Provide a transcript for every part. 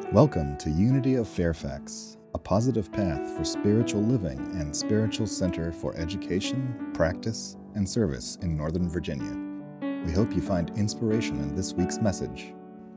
Welcome to Unity of Fairfax, a positive path for spiritual living and spiritual center for education, practice, and service in Northern Virginia. We hope you find inspiration in this week's message.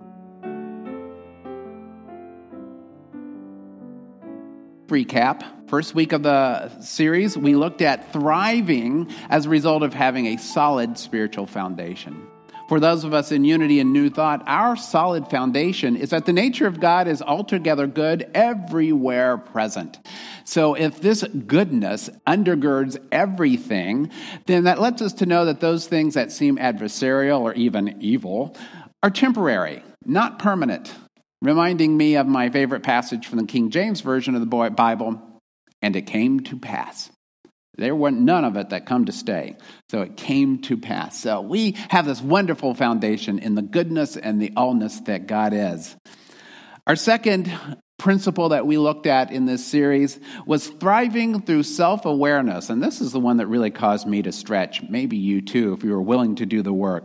Recap. First week of the series, we looked at thriving as a result of having a solid spiritual foundation. For those of us in Unity and New Thought, our solid foundation is that the nature of God is altogether good, everywhere present. So if this goodness undergirds everything, then that lets us to know that those things that seem adversarial or even evil are temporary, not permanent. Reminding me of my favorite passage from the King James Version of the Bible, and it came to pass. There were none of it that come to stay. So it came to pass. So we have this wonderful foundation in the goodness and the allness that God is. Our second principle that we looked at in this series was thriving through self-awareness. And this is the one that really caused me to stretch. Maybe you too, if you were willing to do the work.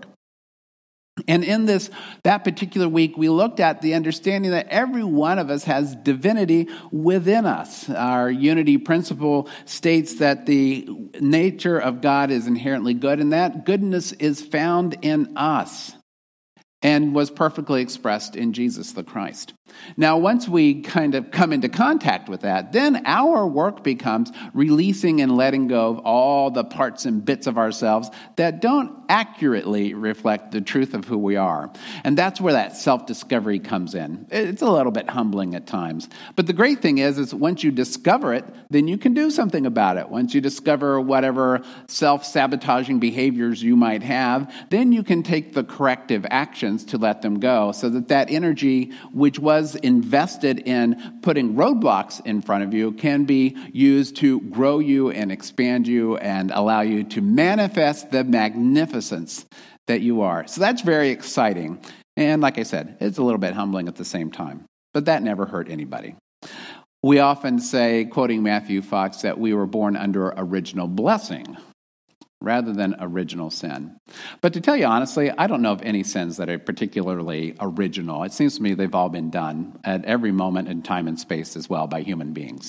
And in that particular week, we looked at the understanding that every one of us has divinity within us. Our unity principle states that the nature of God is inherently good, and that goodness is found in us and was perfectly expressed in Jesus the Christ. Now, once we kind of come into contact with that, then our work becomes releasing and letting go of all the parts and bits of ourselves that don't accurately reflect the truth of who we are. And that's where that self-discovery comes in. It's a little bit humbling at times. But the great thing is once you discover it, then you can do something about it. Once you discover whatever self-sabotaging behaviors you might have, then you can take the corrective actions to let them go so that energy which was invested in putting roadblocks in front of you can be used to grow you and expand you and allow you to manifest the magnificence that you are. So that's very exciting. And like I said, it's a little bit humbling at the same time. But that never hurt anybody. We often say, quoting Matthew Fox, that we were born under original blessing rather than original sin. But to tell you honestly, I don't know of any sins that are particularly original. It seems to me they've all been done at every moment in time and space as well by human beings.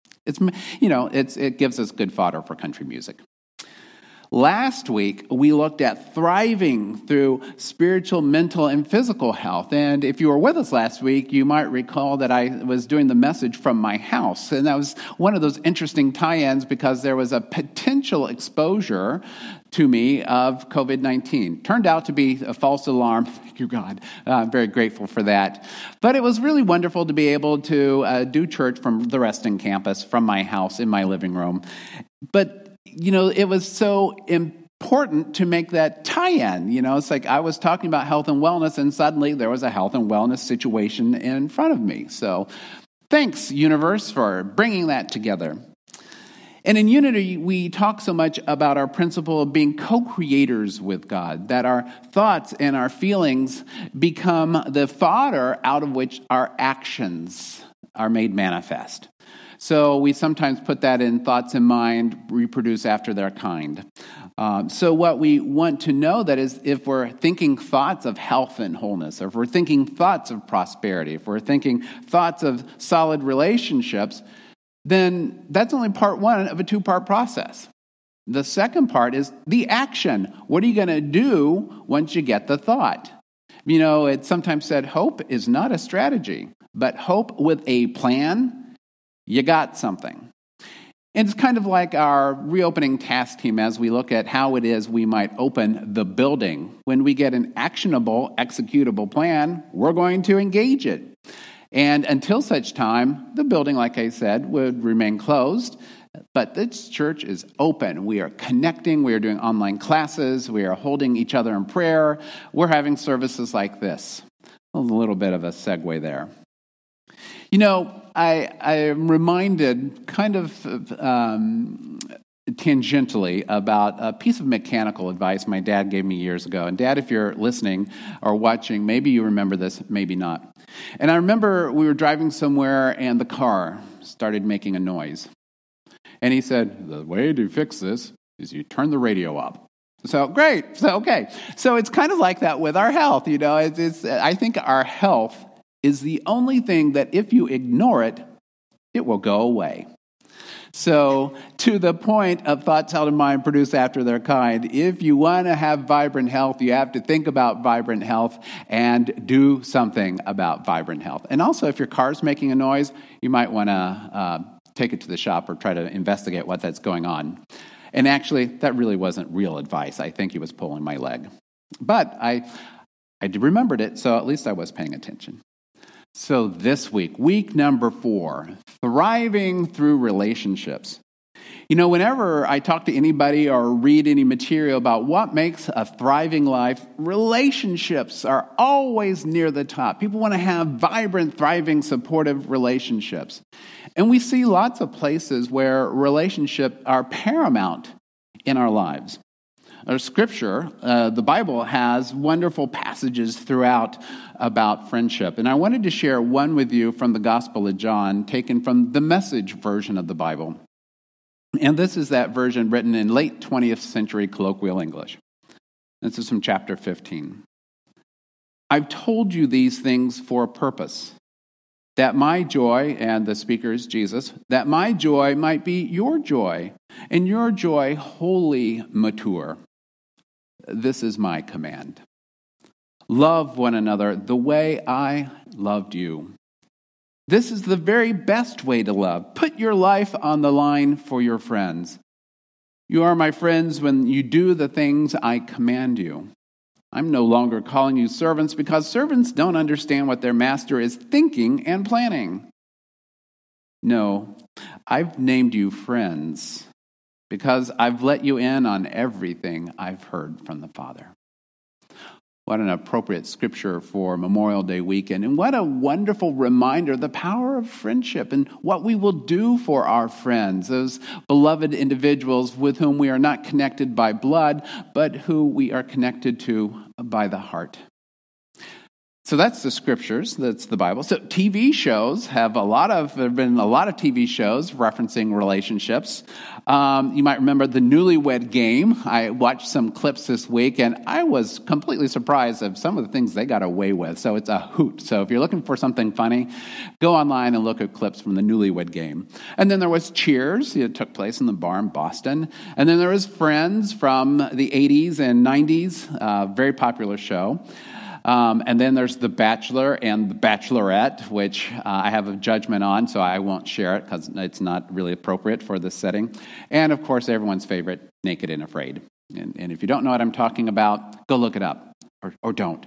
It gives us good fodder for country music. Last week, we looked at thriving through spiritual, mental, and physical health. And if you were with us last week, you might recall that I was doing the message from my house. And that was one of those interesting tie-ins because there was a potential exposure to me of COVID-19. Turned out to be a false alarm. Thank you, God. I'm very grateful for that. But it was really wonderful to be able to do church from the Reston campus, from my house, in my living room. But it was so important to make that tie-in. It's like I was talking about health and wellness, and suddenly there was a health and wellness situation in front of me. So thanks, universe, for bringing that together. And in Unity, we talk so much about our principle of being co-creators with God, that our thoughts and our feelings become the fodder out of which our actions are made manifest. So we sometimes put that in thoughts in mind, reproduce after their kind. So what we want to know that is if we're thinking thoughts of health and wholeness, or if we're thinking thoughts of prosperity, if we're thinking thoughts of solid relationships, then that's only part one of a two-part process. The second part is the action. What are you going to do once you get the thought? It's sometimes said hope is not a strategy, but hope with a plan, you got something. And it's kind of like our reopening task team as we look at how it is we might open the building. When we get an actionable, executable plan, we're going to engage it. And until such time, the building, like I said, would remain closed. But this church is open. We are connecting. We are doing online classes. We are holding each other in prayer. We're having services like this. A little bit of a segue there. I am reminded kind of tangentially about a piece of mechanical advice my dad gave me years ago. And Dad, if you're listening or watching, maybe you remember this, maybe not. And I remember we were driving somewhere and the car started making a noise. And he said, the way to fix this is you turn the radio up. So great. So, okay. So it's kind of like that with our health. I think our health is the only thing that if you ignore it, it will go away. So, to the point of thoughts held in mind, produced after their kind, if you want to have vibrant health, you have to think about vibrant health and do something about vibrant health. And also, if your car's making a noise, you might want to take it to the shop or try to investigate what that's going on. And actually, that really wasn't real advice. I think he was pulling my leg. But I remembered it, so at least I was paying attention. So this week number 4, thriving through relationships. You know, whenever I talk to anybody or read any material about what makes a thriving life, relationships are always near the top. People want to have vibrant, thriving, supportive relationships. And we see lots of places where relationships are paramount in our lives. Our Scripture, the Bible, has wonderful passages throughout about friendship. And I wanted to share one with you from the Gospel of John, taken from the Message version of the Bible. And this is that version written in late 20th century colloquial English. This is from chapter 15. I've told you these things for a purpose, that my joy, and the speaker is Jesus, that my joy might be your joy, and your joy wholly mature. This is my command. Love one another the way I loved you. This is the very best way to love. Put your life on the line for your friends. You are my friends when you do the things I command you. I'm no longer calling you servants because servants don't understand what their master is thinking and planning. No, I've named you friends because I've let you in on everything I've heard from the Father. What an appropriate scripture for Memorial Day weekend. And what a wonderful reminder, the power of friendship and what we will do for our friends, those beloved individuals with whom we are not connected by blood, but who we are connected to by the heart. So that's the scriptures, that's the Bible. So TV shows there have been a lot of TV shows referencing relationships. You might remember the Newlywed Game. I watched some clips this week, and I was completely surprised of some of the things they got away with. So it's a hoot. So if you're looking for something funny, go online and look at clips from the Newlywed Game. And then there was Cheers. It took place in the bar in Boston. And then there was Friends from the 80s and 90s, very popular show. And then there's The Bachelor and The Bachelorette, which I have a judgment on, so I won't share it because it's not really appropriate for this setting. And, of course, everyone's favorite, Naked and Afraid. And if you don't know what I'm talking about, go look it up, or don't.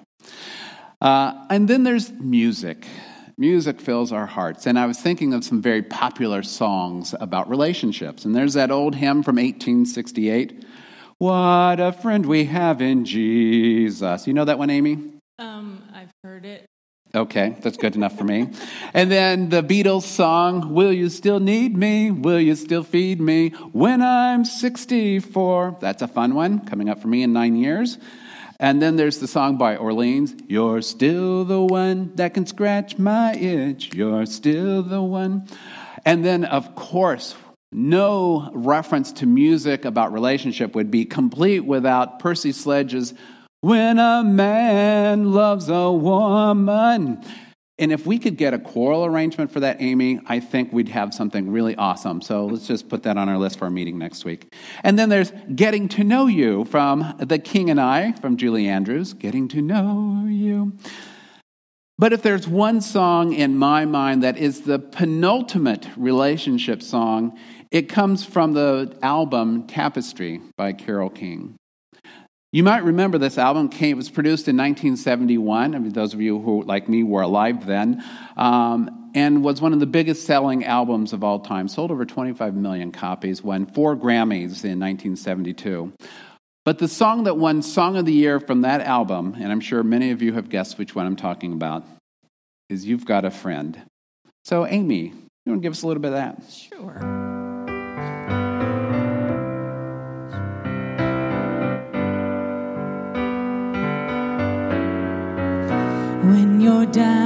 And then there's music. Music fills our hearts. And I was thinking of some very popular songs about relationships. And there's that old hymn from 1868, What a Friend We Have in Jesus. You know that one, Amy? I've heard it. Okay, that's good enough for me. And then the Beatles song, Will You Still Need Me? Will You Still Feed Me? When I'm 64. That's a fun one, coming up for me in 9 years. And then there's the song by Orleans, You're Still the One That Can Scratch My Itch. You're Still the One. And then, of course, no reference to music about relationship would be complete without Percy Sledge's When a Man Loves a Woman. And if we could get a choral arrangement for that, Amy, I think we'd have something really awesome. So let's just put that on our list for our meeting next week. And then there's Getting to Know You from The King and I, from Julie Andrews. Getting to Know You. But if there's one song in my mind that is the penultimate relationship song, it comes from the album Tapestry by Carole King. You might remember this album. It was produced in 1971. I mean, those of you who, like me, were alive then, and was one of the biggest selling albums of all time. Sold over 25 million copies, won 4 Grammys in 1972. But the song that won Song of the Year from that album, and I'm sure many of you have guessed which one I'm talking about, is You've Got a Friend. So, Amy, you want to give us a little bit of that? Sure. When you're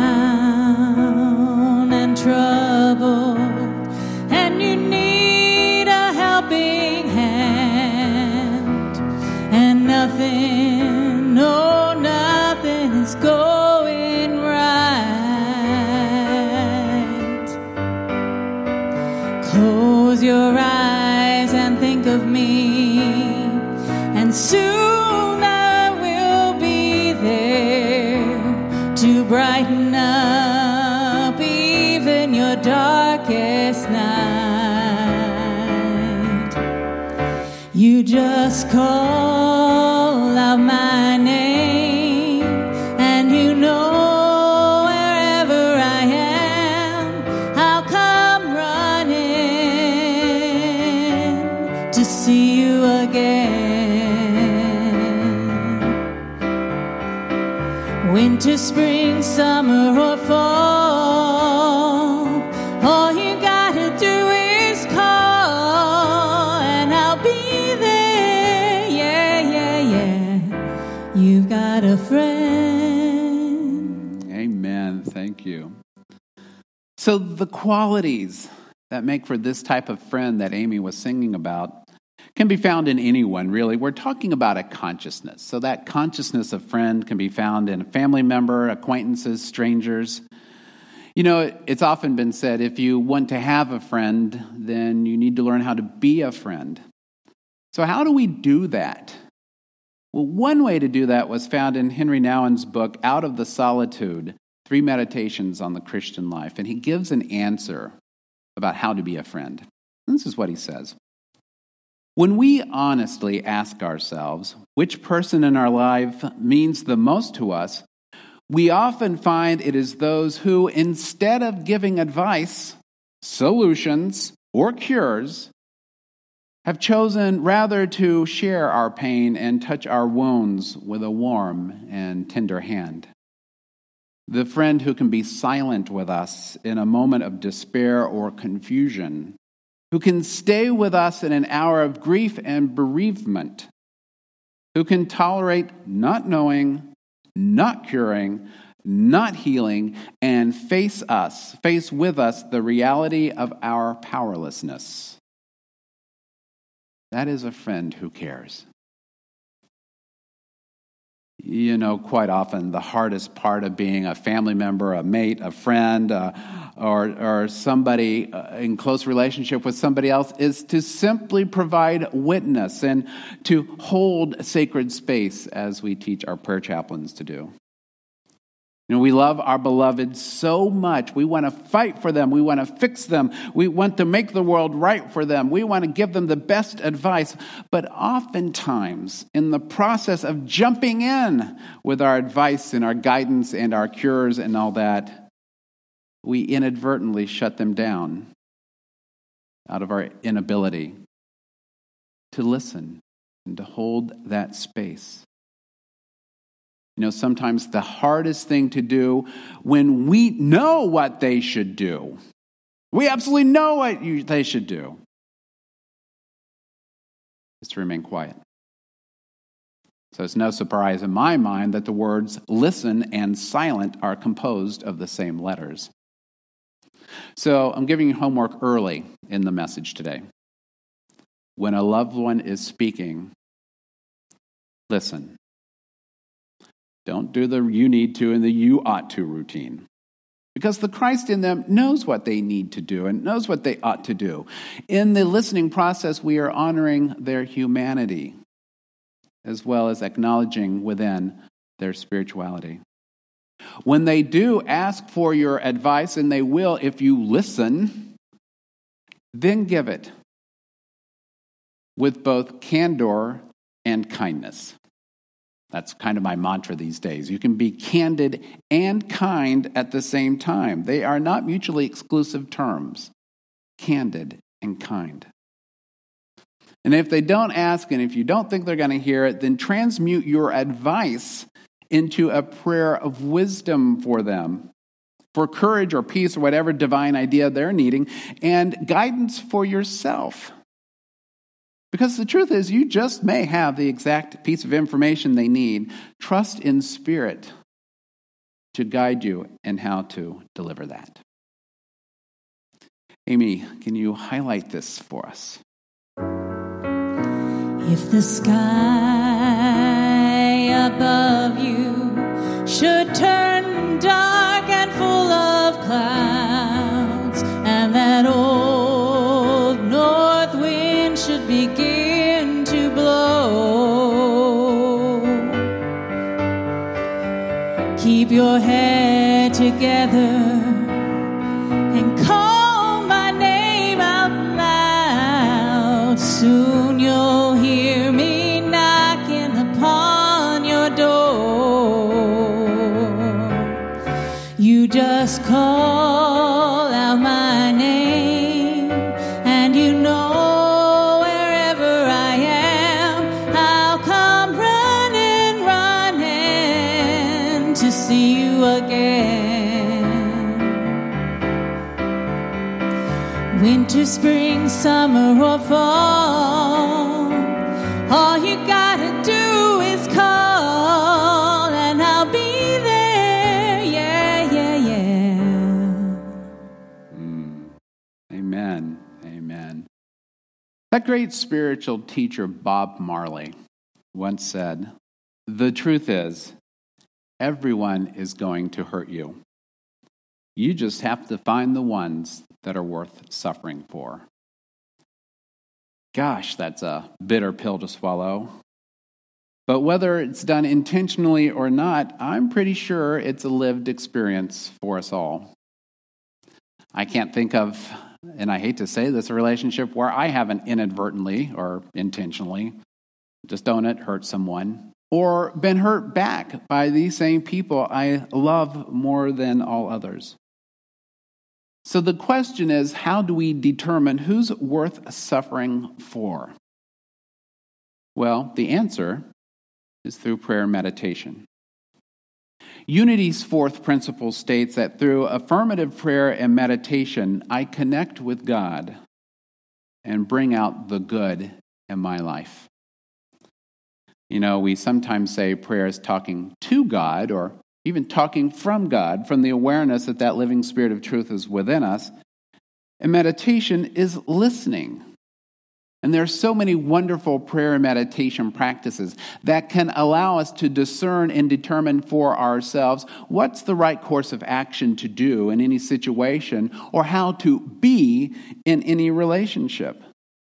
down and troubled and you need a helping hand and nothing, no, nothing is going right, soon I will be there to brighten up even your darkest night. You just call out my name, and you know wherever I am, I'll come running to see you again. Winter, spring, summer, or fall, all you gotta do is call, and I'll be there. Yeah, yeah, yeah. You've got a friend. Amen. Thank you. So the qualities that make for this type of friend that Amy was singing about can be found in anyone, really. We're talking about a consciousness. So that consciousness of friend can be found in a family member, acquaintances, strangers. You know, it's often been said, if you want to have a friend, then you need to learn how to be a friend. So how do we do that? Well, one way to do that was found in Henry Nouwen's book, Out of the Solitude, 3 Meditations on the Christian Life. And he gives an answer about how to be a friend. This is what he says. When we honestly ask ourselves which person in our life means the most to us, we often find it is those who, instead of giving advice, solutions, or cures, have chosen rather to share our pain and touch our wounds with a warm and tender hand. The friend who can be silent with us in a moment of despair or confusion, who can stay with us in an hour of grief and bereavement, who can tolerate not knowing, not curing, not healing, and face with us the reality of our powerlessness. That is a friend who cares. You know, quite often the hardest part of being a family member, a mate, a friend, or somebody in close relationship with somebody else is to simply provide witness and to hold sacred space, as we teach our prayer chaplains to do. You know, we love our beloved so much. We want to fight for them. We want to fix them. We want to make the world right for them. We want to give them the best advice. But oftentimes, in the process of jumping in with our advice and our guidance and our cures and all that, we inadvertently shut them down out of our inability to listen and to hold that space. You know, sometimes the hardest thing to do when we know what they should do, we absolutely know what they should do, is to remain quiet. So it's no surprise in my mind that the words listen and silent are composed of the same letters. So I'm giving you homework early in the message today. When a loved one is speaking, listen. Don't do the you need to and the you ought to routine. Because the Christ in them knows what they need to do and knows what they ought to do. In the listening process, we are honoring their humanity as well as acknowledging within their spirituality. When they do ask for your advice, and they will if you listen, then give it with both candor and kindness. That's kind of my mantra these days. You can be candid and kind at the same time. They are not mutually exclusive terms. Candid and kind. And if they don't ask, and if you don't think they're going to hear it, then transmute your advice into a prayer of wisdom for them, for courage or peace or whatever divine idea they're needing, and guidance for yourself. Because the truth is, you just may have the exact piece of information they need. Trust in Spirit to guide you in how to deliver that. Amy, can you highlight this for us? If the sky above you should turn dark and full of clouds, and that old north wind should begin to blow, keep your head together and call my name out loud. Soon you'll hear me knocking upon your door. You just call out my name, and you know wherever I am, I'll come running to see you again. Winter, spring, summer, or fall, all you gotta do is call, and I'll be there. Yeah, yeah, yeah. Amen. Amen. That great spiritual teacher, Bob Marley, once said, "The truth is, everyone is going to hurt you. You just have to find the ones that are worth suffering for." Gosh, that's a bitter pill to swallow. But whether it's done intentionally or not, I'm pretty sure it's a lived experience for us all. I can't think of, and I hate to say this, a relationship where I haven't inadvertently or intentionally, just own it, hurt someone, or been hurt back by these same people I love more than all others. So the question is, how do we determine who's worth suffering for? Well, the answer is through prayer and meditation. Unity's fourth principle states that through affirmative prayer and meditation, I connect with God and bring out the good in my life. You know, we sometimes say prayer is talking to God or even talking from God, from the awareness that that living Spirit of truth is within us. And meditation is listening. And there are so many wonderful prayer and meditation practices that can allow us to discern and determine for ourselves what's the right course of action to do in any situation or how to be in any relationship.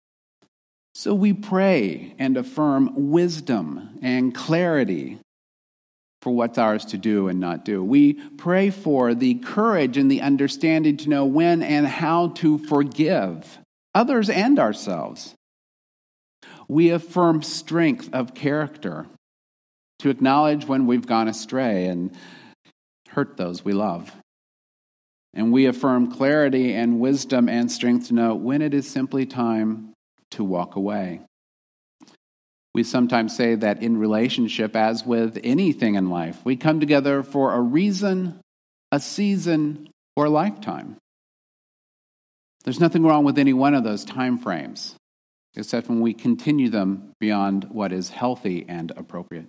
So we pray and affirm wisdom and clarity for what's ours to do and not do. We pray for the courage and the understanding to know when and how to forgive others and ourselves. We affirm strength of character to acknowledge when we've gone astray and hurt those we love. And we affirm clarity and wisdom and strength to know when it is simply time to walk away. We sometimes say that in relationship, as with anything in life, we come together for a reason, a season, or a lifetime. There's nothing wrong with any one of those time frames, except when we continue them beyond what is healthy and appropriate.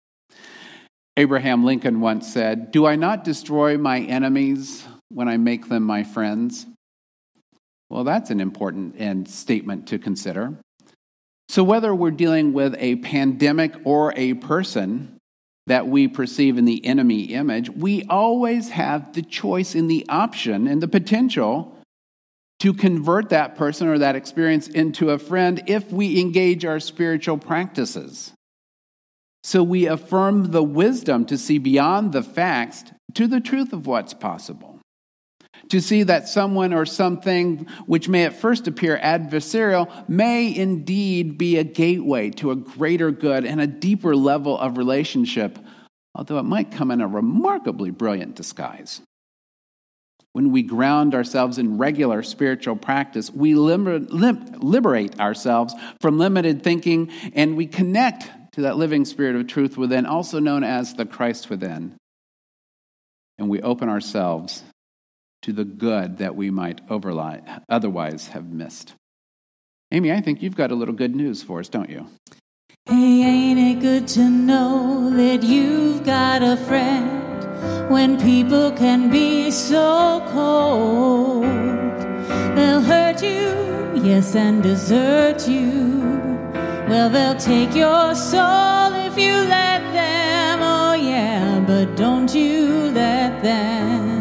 Abraham Lincoln once said, "Do I not destroy my enemies when I make them my friends?" Well, that's an important statement to consider. So whether we're dealing with a pandemic or a person that we perceive in the enemy image, we always have the choice and the option and the potential to convert that person or that experience into a friend if we engage our spiritual practices. So we affirm the wisdom to see beyond the facts to the truth of what's possible. To see that someone or something which may at first appear adversarial may indeed be a gateway to a greater good and a deeper level of relationship, although it might come in a remarkably brilliant disguise. When we ground ourselves in regular spiritual practice, we liberate ourselves from limited thinking, and we connect to that living Spirit of truth within, also known as the Christ within. And we open ourselves to the good that we might otherwise have missed. Amy, I think you've got a little good news for us, don't you? Hey, ain't it good to know that you've got a friend when people can be so cold? They'll hurt you, yes, and desert you. Well, they'll take your soul if you let them, oh yeah, but don't you let them.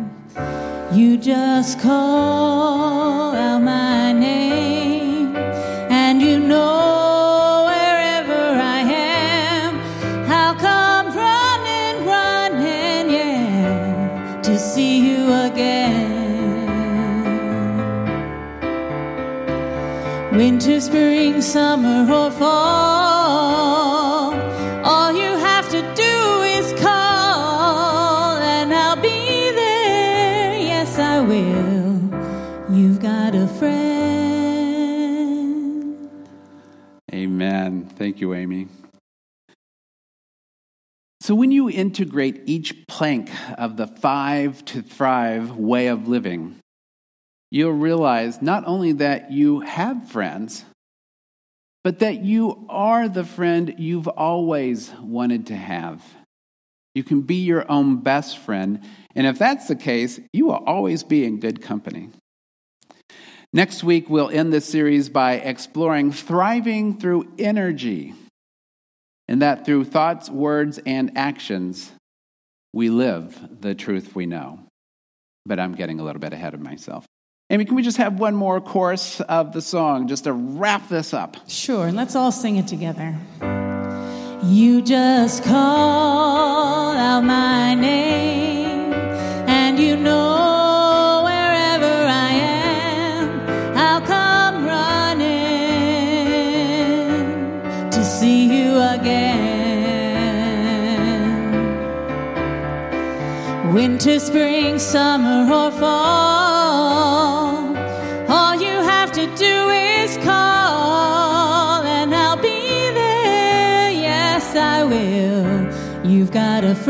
You just call out my name, and you know wherever I am, I'll come running, yeah. winter, spring, summer, or fall. All you have to do is call, and I'll be there. Yes, I will. You've got a friend. Amen. Thank you, Amy. So when you integrate each plank of the 5 to Thrive way of living, you'll realize not only that you have friends, but that you are the friend you've always wanted to have. You can be your own best friend, and if that's the case, you will always be in good company. Next week, we'll end this series by exploring thriving through energy, and that through thoughts, words, and actions, we live the truth we know. But I'm getting a little bit ahead of myself. Amy, can we just have one more chorus of the song just to wrap this up? Sure, let's all sing it together. You just call out my name, and you know wherever I am, I'll come running to see you again. Winter, spring, summer, or fall, all you have to do is call, and I'll be there. Yes, I will. You've got a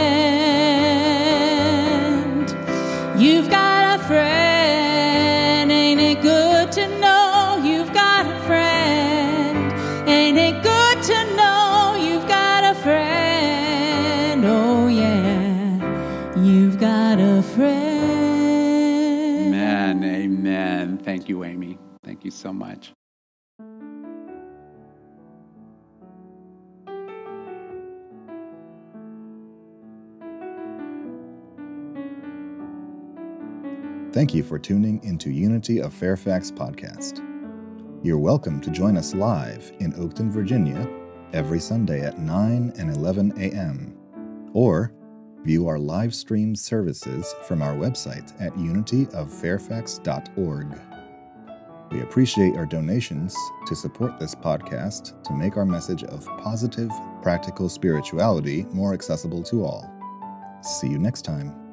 friend. You've got a friend. Ain't it good to know you've got a friend? Ain't it good to know you've got a friend? Oh, yeah, you've got a friend. Amen, amen. Thank you, Amy. Thank you so much. Thank you for tuning into Unity of Fairfax podcast. You're welcome to join us live in Oakton, Virginia, every Sunday at 9 and 11 a.m., or view our live stream services from our website at unityoffairfax.org. We appreciate our donations to support this podcast to make our message of positive, practical spirituality more accessible to all. See you next time.